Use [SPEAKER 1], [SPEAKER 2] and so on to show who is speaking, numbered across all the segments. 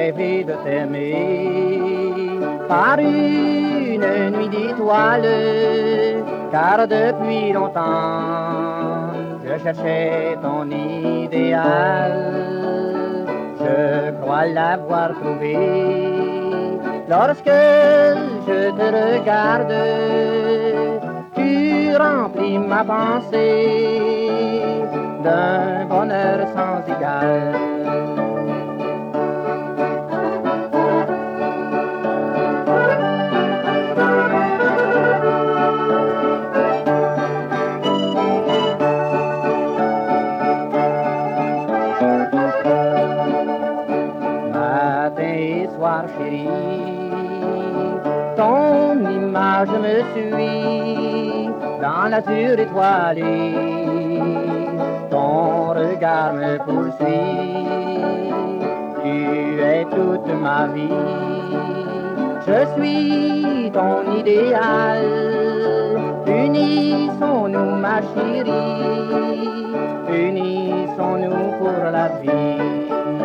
[SPEAKER 1] rêvé de t'aimer par une nuit d'étoiles, car depuis longtemps je cherchais ton idéal. Je crois l'avoir trouvé lorsque je te regarde. Tu remplis ma pensée d'un bonheur sans égal. Matin et soir, chérie, ton image me suit dans la nature étoilée. Ton regard me poursuit, tu es toute ma vie. Je suis ton idéal, unissons-nous ma chérie, unissons-nous pour la vie.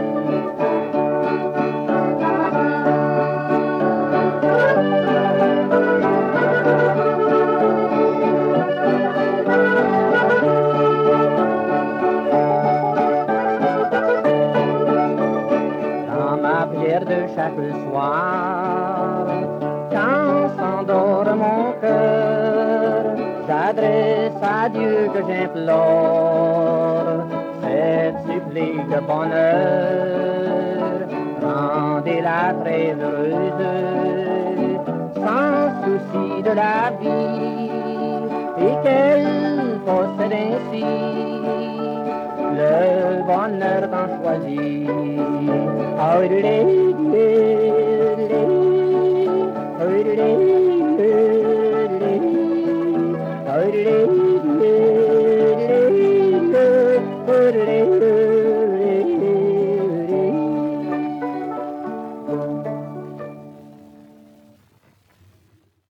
[SPEAKER 1] De chaque soir, quand s'endort mon cœur, j'adresse à Dieu que j'implore cette supplique de bonheur. Rendez-la très heureuse, sans souci de la vie, et qu'elle possède ainsi le bonheur tant choisi. Oh,